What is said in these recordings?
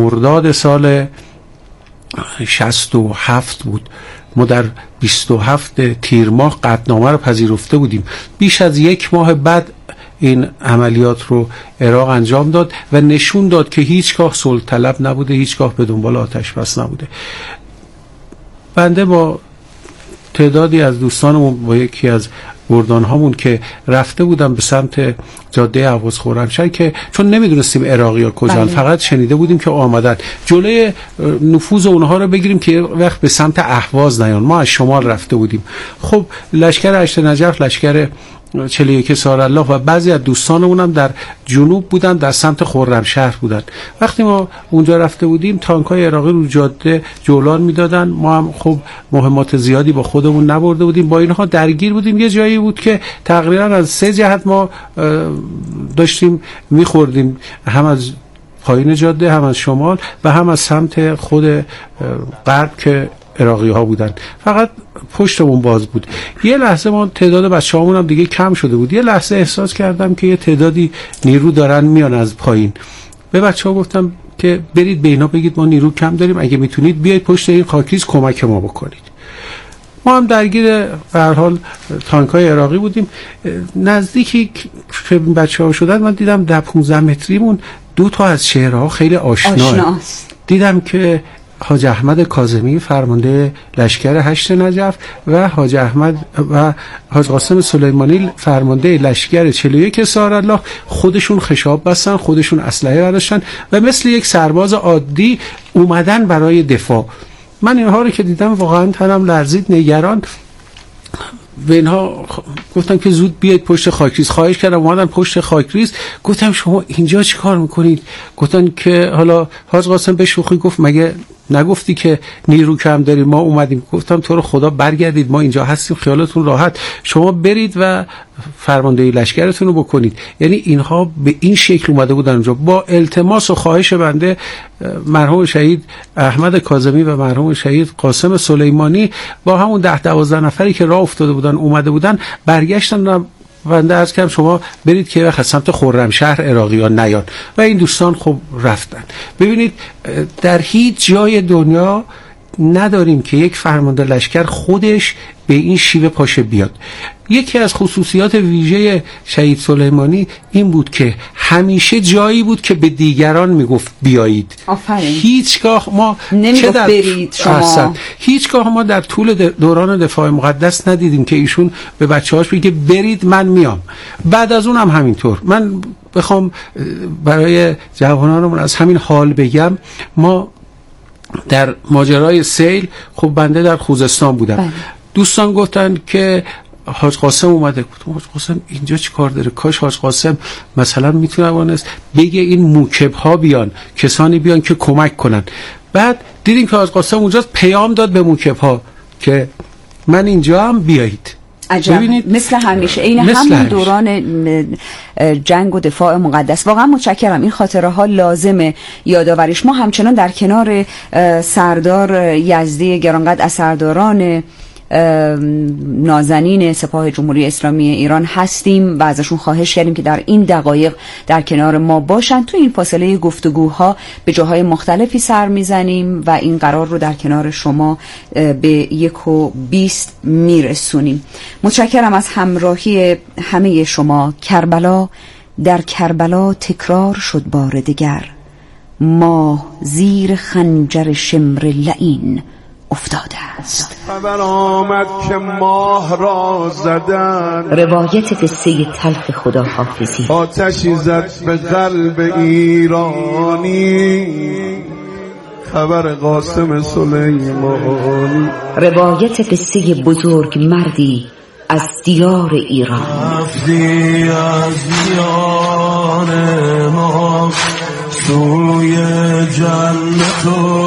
مرداد سال 67 بود. ما در 27 تیر ماه قطعنامه رو پذیرفته بودیم. بیش از 1 ماه بعد این عملیات رو عراق انجام داد و نشون داد که هیچگاه صلح طلب نبوده، هیچگاه به دنبال آتش بس نبوده. بنده با تعدادی از دوستانمون، با یکی از گردان هامون که رفته بودم به سمت جاده اهواز خرمشهر، که چون نمیدونستیم عراقی ها کجان، فقط شنیده بودیم که آمدن، جلوی نفوذ اونها رو بگیریم که وقت به سمت اهواز نیان. ما از شمال رفته بودیم. خب لشکر هشت نجف، لشکر 41 سارالله و بعضی از دوستانمون هم در جنوب بودن، در سمت خرمشهر بودن. وقتی ما اونجا رفته بودیم تانک‌های عراقی رو جاده جولان میدادن. ما هم خب مهمات زیادی با خودمون نبرده بودیم، با اینها درگیر بودیم. یه جایی بود که تقریبا از 3 جهت ما داشتیم میخوردیم، هم از پایین جاده، هم از شمال و هم از سمت خود غرب که عراقی ها بودن. فقط پشتمون باز بود. یه لحظه ما تعداد بچه‌هامون هم دیگه کم شده بود. یه لحظه احساس کردم که یه تعدادی نیرو دارن میان از پایین. به بچه‌ها گفتم که برید به اینا بگید ما نیرو کم داریم، اگه میتونید بیایید پشت این خاکریز کمک ما بکنید. ما هم درگیر به هر حال تانک‌های عراقی بودیم. نزدیکی که بچه‌ها شدن من دیدم در 15 متریمون 2 تا از شعرها خیلی آشناست. دیدم که حاج احمد کاظمی فرمانده لشکر هشت نجف و حاج احمد و حاج قاسم سلیمانی فرمانده لشکر 41 سارالله خودشون خشاب بستن، خودشون اسلحه برداشتن و مثل یک سرباز عادی اومدن برای دفاع. من اینها رو که دیدم واقعا تنم لرزید، نگران. به اینها گفتم که زود بیاید پشت خاکریز. خواهش کردم اومدن پشت خاکریز. گفتم شما اینجا چی کار میکنید؟ گفتن که حالا حاج قاسم به شوخی گفت مگه نگفتی که نیرو کم داریم؟ ما اومدیم. گفتم تو رو خدا برگردید، ما اینجا هستیم، خیالتون راحت، شما برید و فرماندهی لشکرتون رو بکنید. یعنی اینها به این شکل اومده بودن اونجا. با التماس و خواهش بنده مرحوم شهید احمد کاظمی و مرحوم شهید قاسم سلیمانی با همون 10-12 نفری که راه افتاده بودن اومده بودن برگشتن. بنده عرض کردم شما برید که وقت سمت خرمشهر عراقیان نیان و این دوستان خب رفتن. ببینید در هیچ جای دنیا نداریم که یک فرمانده لشکر خودش به این شیوه پاشه بیاد. یکی از خصوصیات ویژه شهید سلیمانی این بود که همیشه جایی بود که به دیگران میگفت بیایید. آفرین. هیچگاه ما نمیگفت برید شما. هیچگاه ما در طول دوران دفاع مقدس ندیدیم که ایشون به بچه‌هاش بگه برید من میام. بعد از اون هم همینطور. من بخوام برای جوانانمون از همین حال بگم، ما در ماجرای سیل خب بنده در خوزستان بودم. بله. دوستان گفتن که حاج قاسم اومده. گفتم حاج قاسم اینجا چی کار داره؟ کاش حاج قاسم مثلا میتونه بگه این موکب ها بیان، کسانی بیان که کمک کنن. بعد دیدیم که حاج قاسم اونجا پیام داد به موکب ها که من اینجا هم بیایید. عجب. مثل همیشه این همون دوران جنگ و دفاع مقدس. واقعا متشکرم. این خاطره ها لازمه یادآوریش. ما همچنان در کنار سردار یزدی گرانقدر از سرداران نازنین سپاه جمهوری اسلامی ایران هستیم و ازشون خواهش کردیم که در این دقایق در کنار ما باشن. تو این فاصله گفتگوها به جاهای مختلفی سر میزنیم و این قرار رو در کنار شما به 1:20 میرسونیم. متشکرم از همراهی همه شما. کربلا، در کربلا تکرار شد بار دگر، ماه زیر خنجر شمر لعین افتاده است. خبر آمد که ماه را زدن، روایت قصه تلخ خداحافظی. آتشی زد به قلب ایرانی، خبر قاسم سلیمانی. روایت قصه بزرگ مردی از دیار ایران. رفتی از دیار ما سوی جنت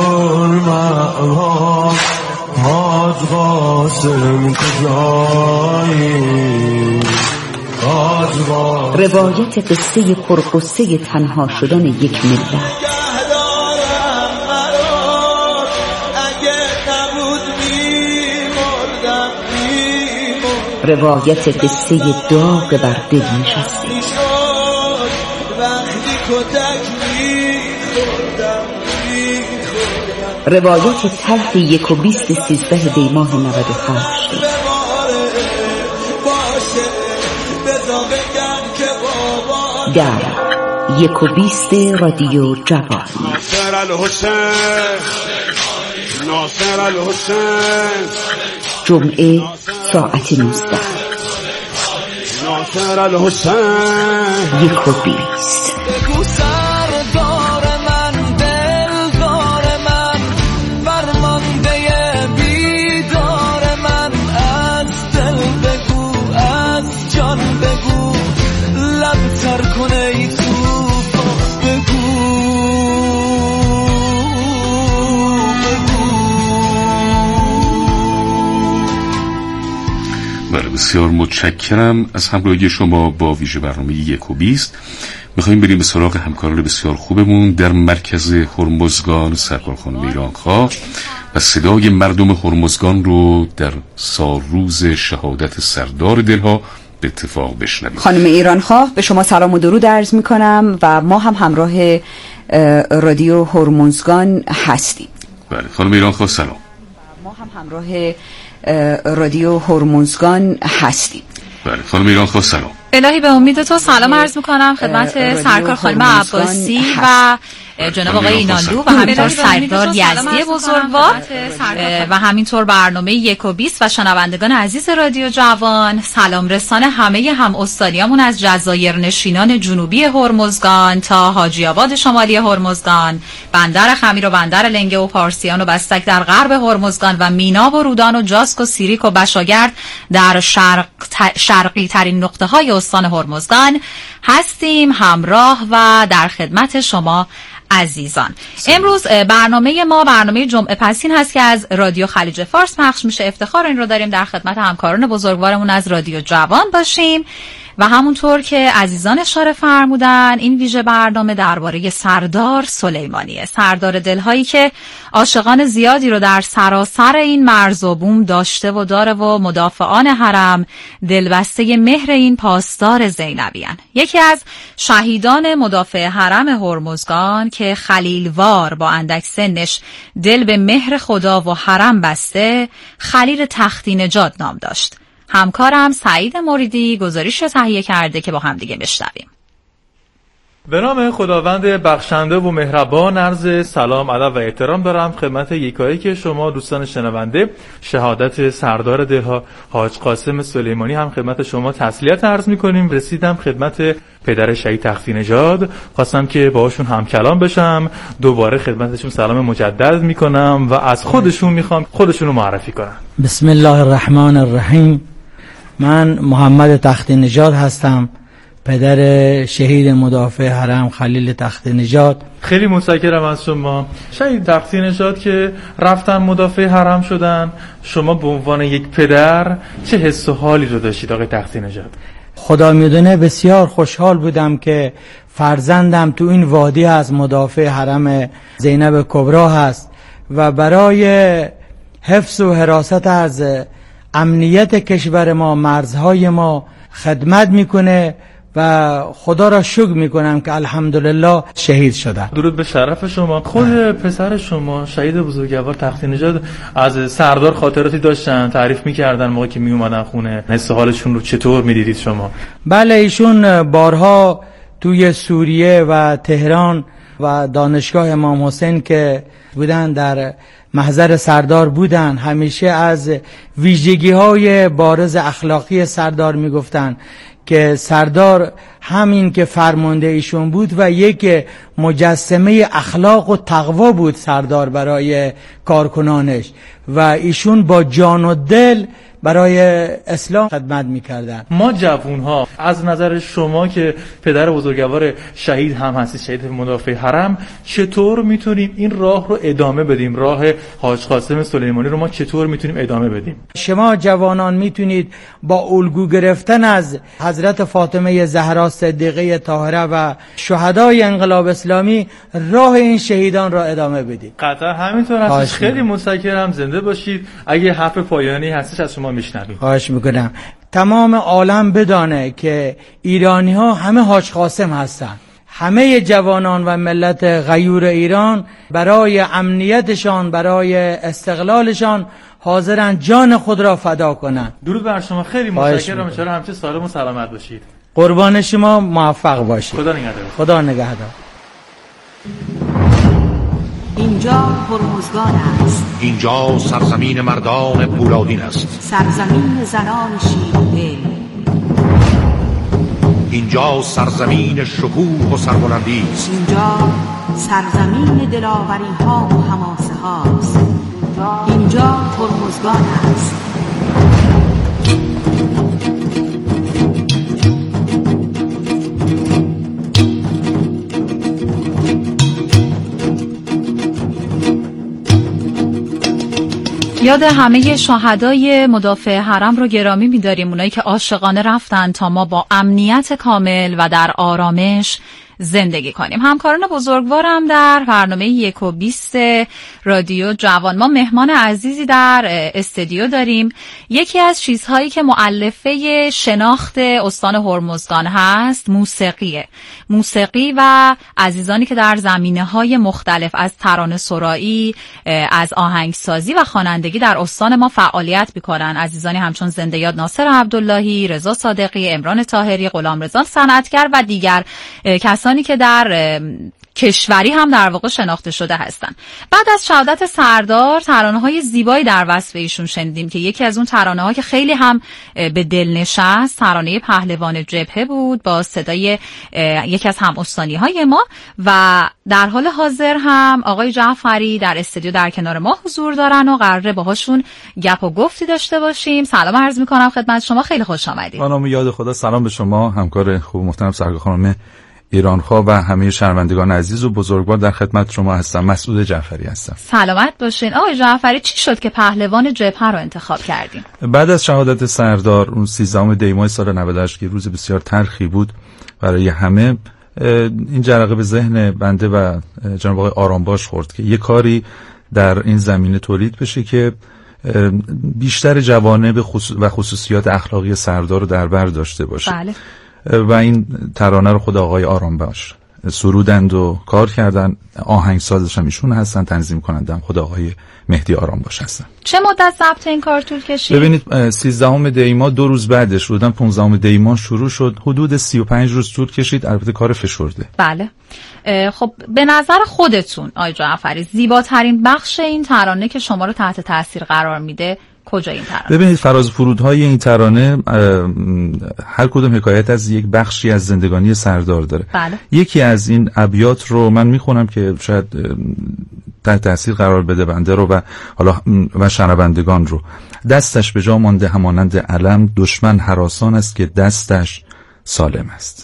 المأوا، حاج قاسم کجایی؟ روایت قصه پرقصه تنها شدن یک ملت. روایت قصه داغ بر دل نشسته. روایت تلخ 1/20 دی‌ماه 98. در 1/20 رادیو جوان. ناصر الحسین جمعه ساعت 19. ناصر الحسین 1/20. بسیار متشکرم از همراهی شما با ویژه برنامه 1/20. میخواییم بریم به سراغ همکاران بسیار خوبمون در مرکز هرمزگان، سرکار خانم ایرانخواه، و صدای مردم هرمزگان رو در سالروز شهادت سردار دلها به اتفاق بشنویم. خانم ایرانخواه، به شما سلام و درود عرض میکنم و ما هم همراه رادیو هرمزگان هستیم. بله خانم ایرانخواه سلام. ما هم همراه رادیو هرمزگان هستیم. بله خانم ایرانخواه سلام. الهی به امید تو سلام عرض میکنم خدمت سرکار خانم عباسی و جناب آقای اینالدو و همینطور سردار یزدی بزرگوار و همینطور برنامه 1/20 و شنوندگان عزیز رادیو جوان. سلام رسان همه هم استادیامون از جزایر نشینان جنوبی هرمزگان تا حاجی آباد شمالی هرمزگان، بندر خمیر و بندر لنگه و پارسیان و بستک در غرب هرمزگان و مینا و رودان و جاسک و سیریک و بشاگرد در شرقی ترین نقطه های استان هرمزگان هستیم همراه و در خدمت شما عزیزان. امروز برنامه ما برنامه جمعه پسین هست که از رادیو خلیج فارس پخش میشه. افتخار این رو داریم در خدمت همکاران بزرگوارمون از رادیو جوان باشیم و همونطور که عزیزان اشاره فرمودن این ویژه برنامه درباره سردار سلیمانیه، سردار دلهایی که عاشقان زیادی رو در سراسر این مرز و بوم داشته و داره و مدافعان حرم دلبسته مهر این پاسدار زینبیان. یکی از شهیدان مدافع حرم هرمزگان که خلیلوار با اندک سنش دل به مهر خدا و حرم بسته، خلیل تختی نژاد نام داشت. همکارم سعید مریدی گزارش رو تهیه کرده که با هم دیگه بشنویم. به نام خداوند بخشنده و مهربان عرض سلام، ادب و احترام دارم خدمت یکایک شما دوستان شنونده. شهادت سردار دلها حاج قاسم سلیمانی هم خدمت شما تسلیت عرض می‌کنیم. رسیدم خدمت پدر شهید تختی نژاد، خواستم که باهاشون هم کلام بشم. دوباره خدمتشون سلام مجدد می‌کنم و از خودشون می‌خوام خودشون رو معرفی کنم. بسم الله الرحمن الرحیم. من محمد تختی نژاد هستم، پدر شهید مدافع حرم خلیل تختی نژاد. خیلی متشکرم از شما. شهید تختی نژاد که رفتن مدافع حرم شدن، شما به عنوان یک پدر چه حس و حالی رو داشتید آقای تختی نژاد؟ خدا میدونه بسیار خوشحال بودم که فرزندم تو این وادی از مدافع حرم زینب کبرا هست و برای حفظ و حراست از امنیت کشور ما، مرزهای ما خدمت میکنه و خدا را شکر میکنم که الحمدلله شهید شدن. درود به شرف شما. خود پسر شما شهید بزرگوار تختی نژاد از سردار خاطراتی داشتن، تعریف میکردن موقعی که میومدن خونه، حس حالشون رو چطور میدیدید شما؟ بله، ایشون بارها توی سوریه و تهران و دانشگاه امام حسین که بودن در محضر سردار بودن، همیشه از ویژگی های بارز اخلاقی سردار میگفتن که سردار همین که فرمانده ایشون بود و یک مجسمه اخلاق و تقوا بود سردار برای کارکنانش و ایشون با جان و دل برای اسلام خدمت میکردن. ما جوانها از نظر شما که پدر بزرگوار شهید هم هستید، شهید مدافع حرم، چطور میتونیم این راه رو ادامه بدیم؟ راه حاج قاسم سلیمانی رو ما چطور میتونیم ادامه بدیم؟ شما جوانان میتونید با الگو گرفتن از حضرت فاطمه زهرا صدیقه طاهره و شهدای انقلاب اسلامی راه این شهیدان را ادامه بدید. قطعا همینطور هست. خیلی متشکرم، زنده باشید. اگه حرف پایانی هستش از شما میشنویم. خواهش میکنم. تمام عالم بدانه که ایرانی ها همه حاج قاسم هستن، همه جوانان و ملت غیور ایران برای امنیتشان، برای استقلالشان حاضرن جان خود را فدا کنند. درود بر شما، خیلی متشکرم. ان شاءالله همیشه سالم و سلامت باشید. قربان شما، موفق باشید. خدا نگهدار. خدا نگهدار. اینجا هرمزگان است. اینجا سرزمین مردان پولادین است. سرزمین زنان شیرین. اینجا سرزمین شکوه و سربلندی است. اینجا سرزمین دلاوری ها و حماسه هاست. اینجا هرمزگان است. یاد همه شهدای مدافع حرم رو گرامی می‌داریم، اونایی که عاشقانه رفتن تا ما با امنیت کامل و در آرامش زندگی کنیم. همکاران بزرگوارم در برنامه 1 و 20 رادیو جوان ما مهمان عزیزی در استودیو داریم. یکی از چیزهایی که مؤلفه شناخت استان هرمزگان هست موسیقی و عزیزانی که در زمینه‌های مختلف از ترانه سرایی، از آهنگسازی و خوانندگی در استان ما فعالیت می‌کنن. عزیزانی همچون زنده یاد ناصر عبداللهی، رضا صادقی، عمران طاهری، غلامرضا صنعتگر و دیگر کسانی که در کشوری هم در واقع شناخته شده هستند. بعد از شهادت سردار ترانه‌های زیبایی در وصف ایشون شنیدیم که یکی از اون ترانه‌ها که خیلی هم به دل نشست ترانه پهلوان جبهه بود با صدای یکی از هم استانی‌های ما و در حال حاضر هم آقای جعفری در استودیو در کنار ما حضور دارن و قراره باهاشون گپ و گفتی داشته باشیم. سلام عرض می‌کنم خدمت شما، خیلی خوش آمدید. با نام یاد خدا سلام به شما همکار خوب محترم سرکار خانم ایرانخواه و همه شنوندگان عزیز و بزرگوار. در خدمت شما هستم. مسعود جعفری هستم. سلامت باشین. آقای جعفری، چی شد که پهلوان جبهه رو انتخاب کردیم؟ بعد از شهادت سردار اون 13 دی ماه سال 98 که روز بسیار تلخی بود برای همه، این جرقه به ذهن بنده و جناب آقای آرامباش خورد که یه کاری در این زمینه تولید بشه که بیشتر جوانب و خصوصیات اخلاقی سردار رو در بر داشته باشه. بله. و این ترانه رو خود آقای آرامباش سرودند و کار کردن. آهنگسازش هم ایشون هستن، تنظیم کننده هم خود آقای مهدی آرامباش هستن. چه مدت ضبط این کار طول کشید؟ ببینید 13 دی ماه 2 روز بعدش بودن، 15 دی ماه شروع شد، حدود 35 روز طول کشید. البته کار فشرده. بله. خب به نظر خودتون آقای جعفری زیباترین بخش این ترانه که شما رو تحت تاثیر قرار میده کجا این ترانه؟ ببینید فراز فرودهای این ترانه هر کدوم حکایت از یک بخشی از زندگانی سردار داره. بله. یکی از این ابیات رو من میخونم که شاید تحت تاثیر قرار بده بنده رو و حالا و شنوندگان رو. دستش به جا مانده همانند علم، دشمن هراسان است که دستش سالم است.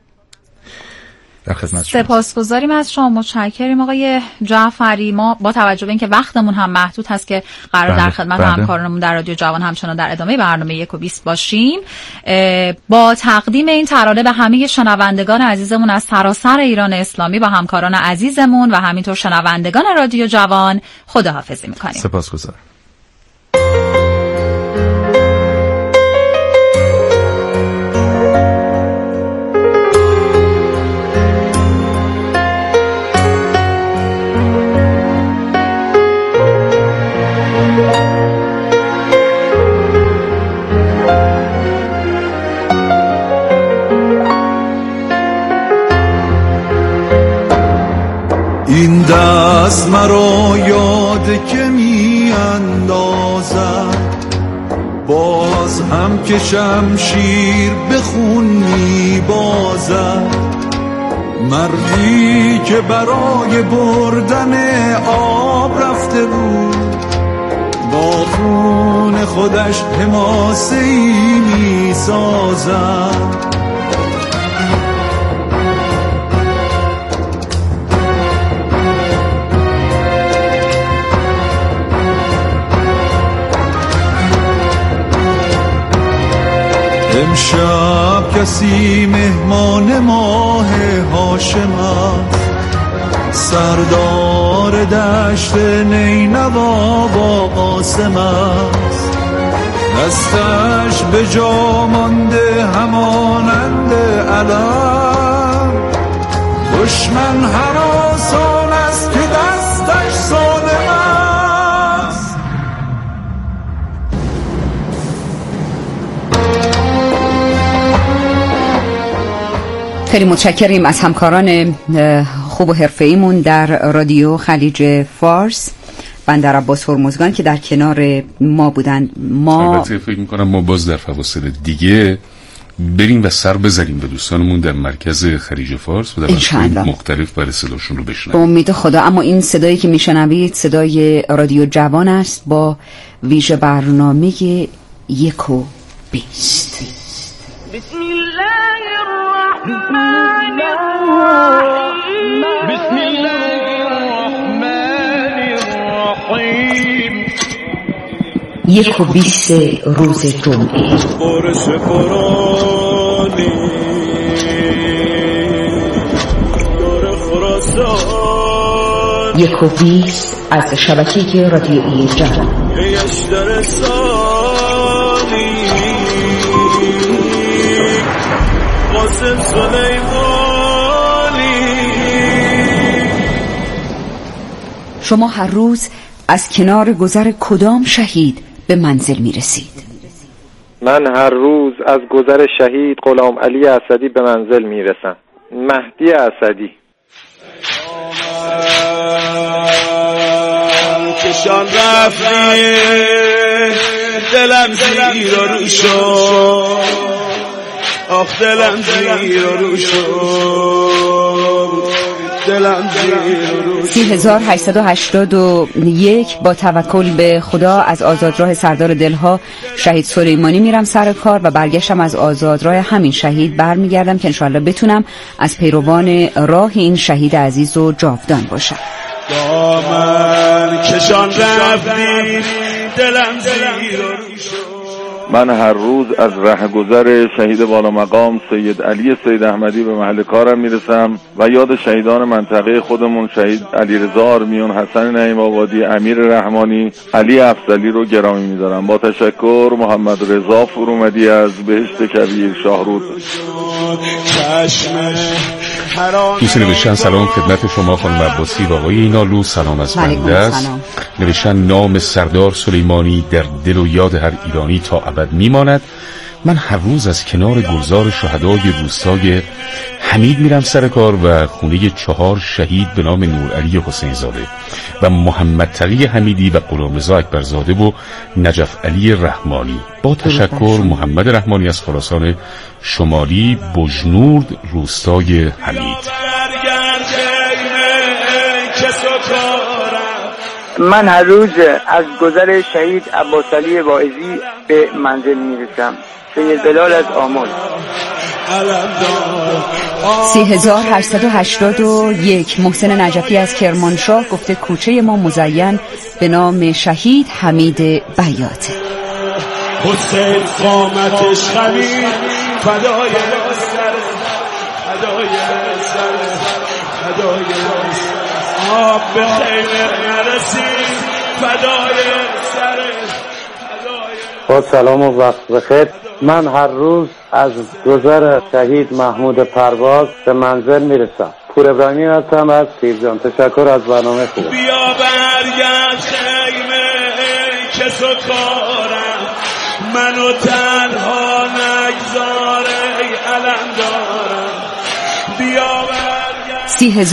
سپاسگزاریم از شما، متشکریم آقای جعفری. ما با توجه به اینکه وقتمون هم محدود هست که قرار در خدمت همکارانمون در رادیو جوان همچنان در ادامه برنامه 1 و 20 باشیم. با تقدیم این ترانه به همه شنوندگان عزیزمون از سراسر ایران اسلامی و همکاران عزیزمون و همینطور شنوندگان رادیو جوان خداحافظی میکنیم. سپاسگزارم. این دست مرا یاد که می اندازد، باز هم که شمشیر به خون می بازد. مردی که برای بردن آب رفته بود، با خون خودش حماسه‌ای می سازد. امشب کسی مهمان ماه هاشم است، سردار دشت نینوا با قاسم است. دستش به جا مانده همانند علم، دشمن هراسان است که دستش ظالم است. خیلی متشکریم از همکاران خوب و حرفه‌ایمون در رادیو خلیج فارس، بندر عباس هرمزگان که در کنار ما بودن. البته فکر میکنم ما باز در فواصل دیگه بریم و سر بزنیم به دوستانمون در مرکز خلیج فارس و در مناطق مختلف برای صداشون رو بشنویم. به امید خدا. اما این صدایی که میشنوید صدای رادیو جوان است با ویژه برنامه 1 و 20. بسم الله الرحمن الرحیم. بسم الله الرحمن الرحیم. 1 و 20 روز جمعه. بارش بارانی دور خراسان. 1 و 20 از شبکه رادیویی جوان. یشتر سانی قاسم سلیمانی. شما هر روز از کنار گذر کدام شهید به منزل می رسید؟ من هر روز از گذر شهید غلام علی اسدی به منزل می رسم. مهدی اسدی. کشان رفتی دلم زیر رو شد، آخ دلم زیر رو شد، دلم زیر رو شد. 3881 با توکل به خدا از آزادراه سردار دلها شهید سلیمانی میرم سر کار و برگشتم از آزادراه همین شهید برمیگردم که انشاءالله بتونم از پیروان راه این شهید عزیز و جاودان باشم. دامن کشان رفتی دلم زیر رو شد. من هر روز از رهگذر شهید بالا مقام سید علی سید احمدی به محل کارم میرسم و یاد شهیدان منطقه خودمون شهید علیرضا آرمیون، حسن نعیم آبادی، امیر رحمانی، علی افضلی رو گرامی میدارم. با تشکر، محمد رضا فرومدی از بهشت کویر شاهرود. دوستی نوشتن سلام خدمت شما خانم عباسی و آقای اینالو، سلام از بنده است. نوشتن نام سردار سلیمانی در دل و یاد هر ایرانی تا ابد میماند. من هر روز از کنار گلزار شهدای روستای حمید میرم سر کار و خونه 4 شهید به نام نورعلی حسین زاده و محمد تقی حمیدی و غلامرضا اکبرزاده و نجف علی رحمانی. با تشکر، محمد رحمانی از خراسان شمالی، بجنورد، روستای حمید. من هر روز از گذر شهید عباسعلی واعظی به منزل میرسم. سید بلال از آمل. 3881 محسن نجفی از کرمانشاه گفته کوچه ما مزین به نام شهید حمید بیاته. حسین قامتش خمید فدای سر، فدای سر، فدای آب به خیمه نرسید، فدای سر، با سلام و وقت بخیر. من هر روز از گذر شهید محمود پرواز به منزل میرسم. پور ابراهیمی هستم از تیرجان. تشکر از برنامه خوب. بیا برگرد خیمه که سکارم، منو تنها نگذاره ای علم دارم. بیا برگرد.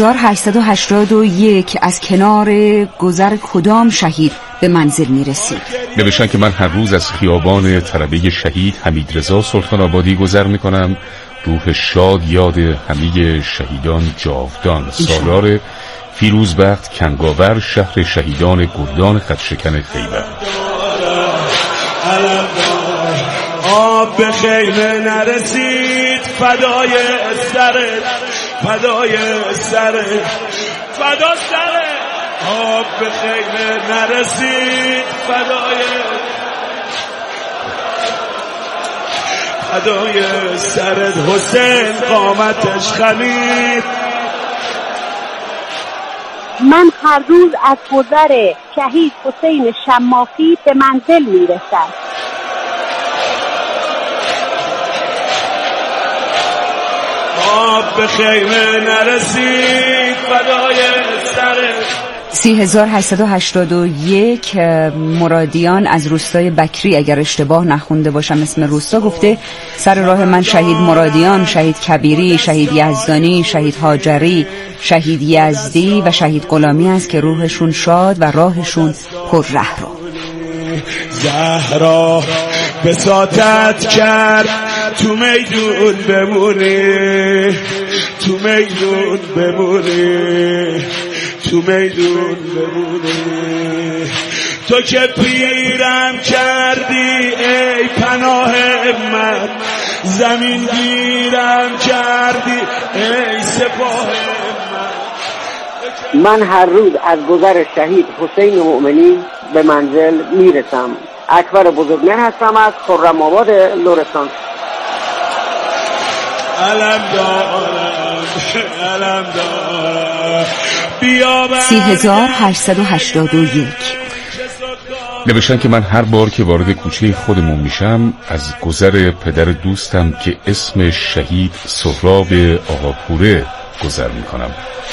3881 از کنار گذر کدام شهید به منزل میرسید؟ نوشتن که من هر روز از خیابان طلبه شهید حمیدرضا سلطان آبادی گذر میکنم. روح شاد یاد همه شهیدان جاودان. سالار فیروزبخت، کنگاور، شهر شهیدان گردان خطشکن خیبر. آب به خیمه نرسید، فدای سرت، فدای سرت، فدا سرت. آب به خیمه نرسید، فدای سرت. حسین قامتش خمید. من هر روز از گذر شهید حسین شمافی به منزل میرسم. آب به خیمه نرسید فدای سرت. 3881 مرادیان از روستای بکری، اگر اشتباه نخونده باشم اسم روستا، گفته سر راه من شهید مرادیان، شهید کبیری، شهید یزدانی، شهید هاجری، شهید یزدی و شهید غلامی است که روحشون شاد و راهشون پر ره رو. زهرا بساطت کرد تو میدون بمونی، تو میدون بمونی، تو میدون بمونی. تو که پیرم کردی ای پناه من، زمین گیرم کردی ای سپاه من هر روز از گذر شهید حسین مؤمنی به منزل میرسم. اکبر بزرگمهر هستم از خرم‌آباد لرستان. علم دارم، علم دارم. 3881 نوشتن که من هر بار که وارد کوچه خودمون میشم از گذر پدر دوستم که اسم شهید سهراب آقاپوره گذر میکنم.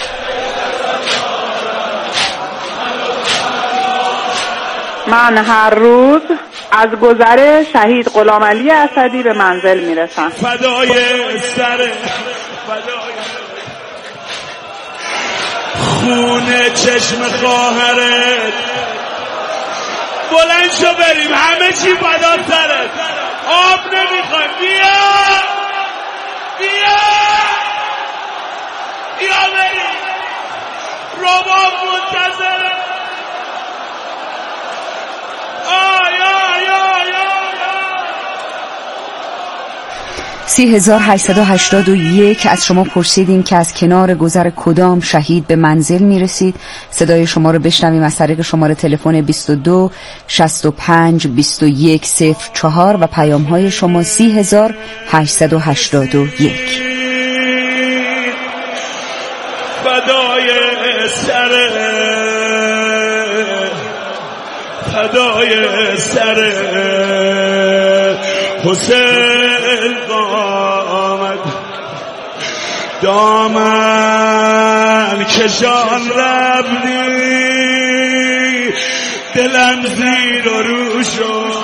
من هر روز از گذر شهید غلامعلی اسدی به منزل میرسم. فدای سر خونه چشم خواهرت، بلند شو بریم همه چی فدا سرت. آب نمیخوایم، بیا بیا بیا بریم، رباب منتظره. 3881 از شما پرسیدیم که از کنار گذر کدام شهید به منزل میرسید. صدای شما رو بشنویم از طریق شماره تلفن 22 65 21 04 و پیام های شما 3881. فدای سر، فدای سر حسین قامت، دامن کشان ربنی دلم زیر و رو شد،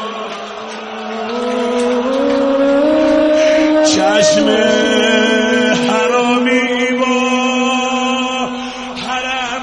چشم حرامی با حرم.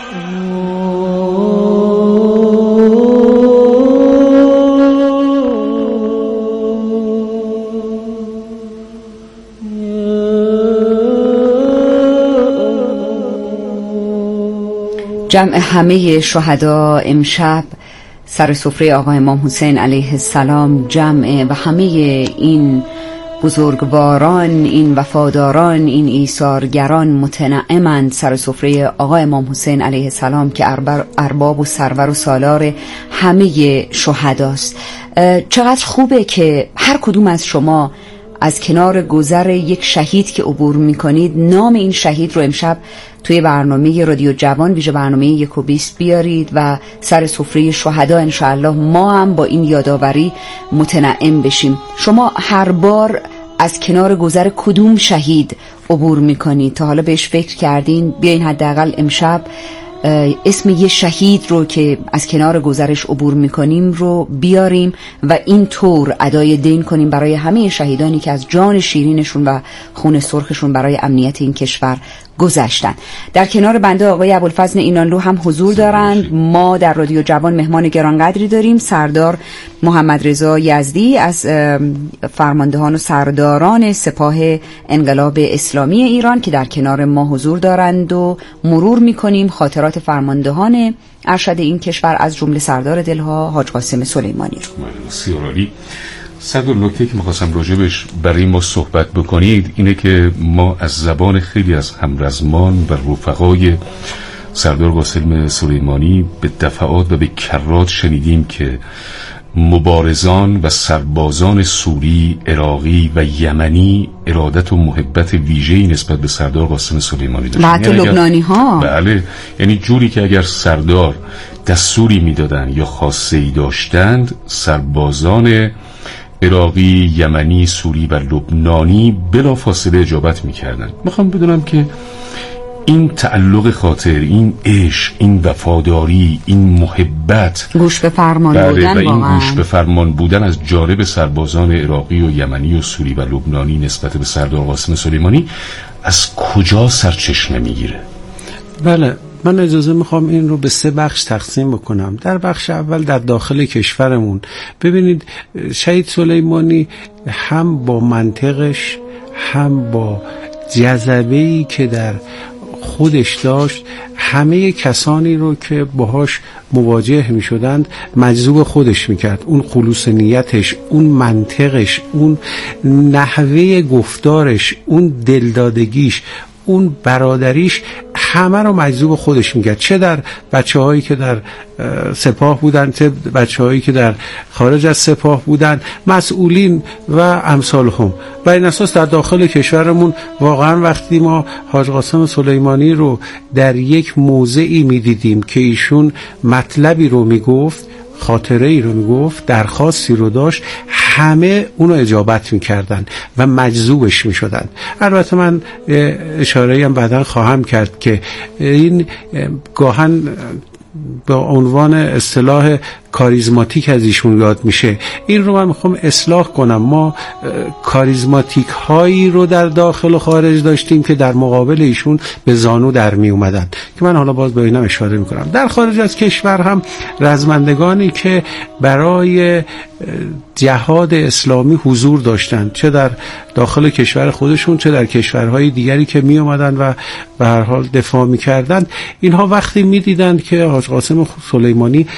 جمع همه شهدا امشب سر سفره آقا امام حسین علیه السلام جمع و همه این بزرگواران، این وفاداران، این ایثارگران متنعمند سر سفره آقا امام حسین علیه السلام که ارباب و سرور و سالار همه شهداست. چقدر خوبه که هر کدوم از شما از کنار گذر یک شهید که عبور میکنید نام این شهید رو امشب توی برنامه رادیو جوان ویژه برنامه 1:20 بیارید و سر سفره شهدا انشاءالله ما هم با این یادآوری متنعم بشیم. شما هر بار از کنار گذر کدوم شهید عبور میکنید؟ تا حالا بهش فکر کردین؟ بیاین حداقل امشب اسم یه شهید رو که از کنار گذرش عبور میکنیم رو بیاریم و این طور ادای دین کنیم برای همه شهیدانی که از جان شیرینشون و خون سرخشون برای امنیت این کشور گذشتن. در کنار بنده آقای ابوالفضل اینانلو هم حضور دارند. ما در رادیو جوان مهمان گرانقدری داریم، سردار محمد رضا یزدی از فرماندهان و سرداران سپاه انقلاب اسلامی ایران که در کنار ما حضور دارند و مرور میکنیم خاطرات فرماندهان ارشد این کشور از جمله سردار دلها حاج قاسم سلیمانی رو. سیارعلی سردار، نکته که می‌خواستم راجبش برای ما صحبت بکنید اینه که ما از زبان خیلی از همرزمان و رفقای سردار قاسم سلیمانی به دفعات و به کرات شنیدیم که مبارزان و سربازان سوری، عراقی و یمنی ارادت و محبت ویژه‌ای نسبت به سردار قاسم سلیمانی داشتن. حتی لبنانی ها. بله، یعنی جوری که اگر سردار دستوری میدادن یا خاصه‌ای داشتند، سربازان عراقی، یمنی، سوری و لبنانی بلافاصله اجابت میکردن. میخوام بدونم که این تعلق خاطر، این عشق، این وفاداری، این محبت، گوش به فرمان بودن، و این گوش به فرمان بودن از جانب سربازان عراقی و یمنی و سوری و لبنانی نسبت به سردار قاسم سلیمانی از کجا سرچشمه میگیره؟ بله، من اجازه میخوام این رو به 3 بخش تقسیم بکنم. در بخش اول در داخل کشورمون ببینید شهید سلیمانی هم با منطقش، هم با جذبه‌ای که در خودش داشت، همه کسانی رو که باهاش مواجه می شدند مجذوب خودش می کرد. اون خلوص نیتش، اون منطقش، اون نحوه گفتارش، اون دلدادگیش، اون برادریش، همه رو مجذوب خودش می‌کرد. چه در بچه‌هایی که در سپاه بودن، چه بچه‌هایی که در خارج از سپاه بودن، مسئولین و امثالهم. و این اساس در داخل کشورمون واقعا وقتی ما حاج قاسم سلیمانی رو در یک موضعی می‌دیدیم که ایشون مطلبی رو میگفت، خاطره ای رو میگفت، درخواستی رو داشت، همه اونو اجابت میکردن و مجذوبش میشدن. البته من اشاره هم بعداً خواهم کرد که این گاهن به عنوان اصطلاح کاریزماتیک از ایشون یاد میشه. این رو من میخوام اصلاح کنم. ما کاریزماتیک هایی رو در داخل و خارج داشتیم که در مقابل ایشون به زانو در می اومدن که من حالا باز به اینم اشاره میکنم. در خارج از کشور هم رزمندگانی که برای جهاد اسلامی حضور داشتند، چه در داخل کشور خودشون چه در کشورهای دیگری که می اومدن و به هر حال دفاع میکردن، اینها وقتی میدیدند که حاج قاسم سلیمانی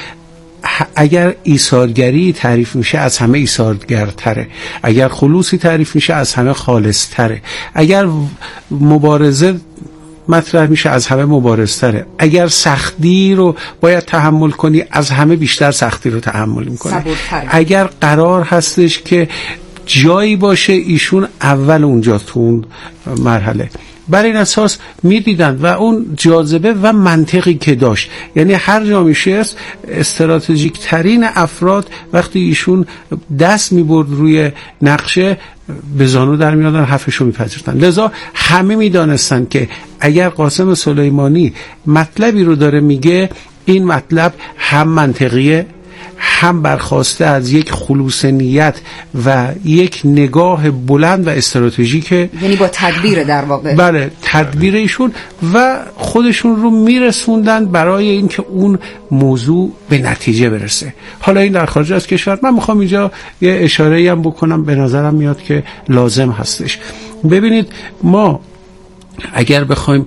اگر ایثارگری تعریف میشه از همه ایثارگرتره، اگر خلوصی تعریف میشه از همه خالصتره، اگر مبارزه مطرح میشه از همه مبارزتره، اگر سختی رو باید تحمل کنی از همه بیشتر سختی رو تحمل میکنه، اگر قرار هستش که جایی باشه ایشون اول اونجا تو اون مرحله. بر این اساس میدیدند و اون جاذبه و منطقی که داشت، یعنی هر جا میشه استراتژیک ترین افراد وقتی ایشون دست میبرد روی نقشه به زانو در میادن، حرفشو میپذیرتن. لذا همه میدانستن که اگر قاسم سلیمانی مطلبی رو داره میگه، این مطلب هم منطقیه، هم برخواسته از یک خلوص نیت و یک نگاه بلند و استراتژیکه، یعنی با تدبیر در واقع. بله، تدبیر ایشون و خودشون رو میرسوندن برای اینکه اون موضوع به نتیجه برسه. حالا این در خارج از کشور. من میخوام اینجا یه اشاره‌ای هم بکنم، به نظرم میاد که لازم هستش. ببینید ما اگر بخوایم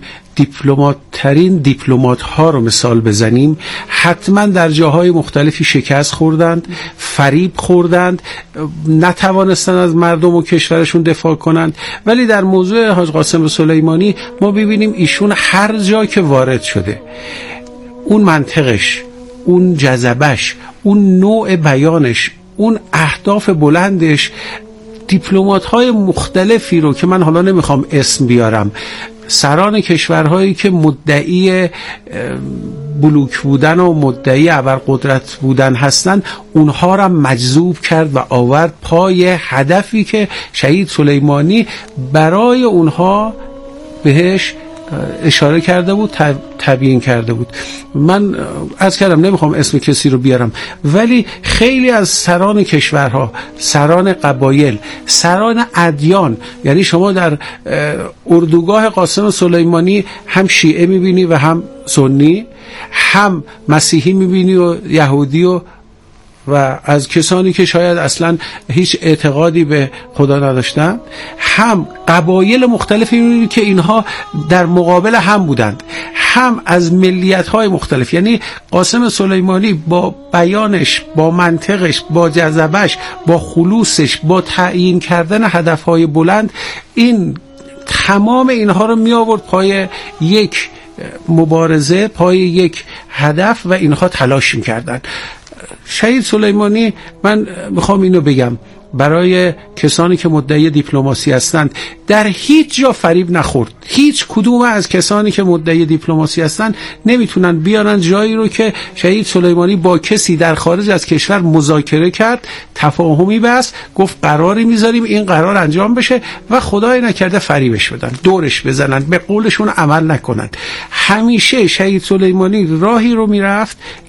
دیپلمات ها رو مثال بزنیم، حتما در جاهای مختلفی شکست خوردند، فریب خوردند، نتوانستند از مردم و کشورشون دفاع کنند. ولی در موضوع حاج قاسم سلیمانی ما ببینیم ایشون هر جا که وارد شده، اون منطقش، اون جذبش، اون نوع بیانش، اون اهداف بلندش، دیپلمات های مختلفی رو که من حالا نمیخوام اسم بیارم، سران کشورهایی که مدعی بلوک بودن و مدعی ابرقدرت بودن هستند، اونها را مجذوب کرد و آورد پای هدفی که شهید سلیمانی برای اونها بهش اشاره کرده بود، تبیین کرده بود. من عرض کردم نمیخوام اسم کسی رو بیارم، ولی خیلی از سران کشورها، سران قبایل، سران ادیان، یعنی شما در اردوگاه قاسم سلیمانی هم شیعه میبینی و هم سنی، هم مسیحی میبینی و یهودی و از کسانی که شاید اصلا هیچ اعتقادی به خدا نداشتن، هم قبایل مختلفی می‌بینید که اینها در مقابل هم بودند، هم از ملیت‌های مختلف. یعنی قاسم سلیمانی با بیانش، با منطقش، با جذبش، با خلوصش، با تعیین کردن هدف‌های بلند، این تمام اینها رو می آورد پای یک مبارزه، پای یک هدف و اینها تلاش می‌کردند. شهید سلیمانی، من میخوام اینو بگم برای کسانی که مدعی دیپلماسی هستند، در هیچ جا فریب نخورد. هیچ کدوم از کسانی که مدعی دیپلماسی هستند نمیتونن بیارن جایی رو که شهید سلیمانی با کسی در خارج از کشور مذاکره کرد، تفاهمی بست، گفت قراری میذاریم این قرار انجام بشه و خدای نکرده فریبش بدن، دورش بزنن، به قولشون عمل نکنن. همیشه شهید سلیمانی راهی رو میرفت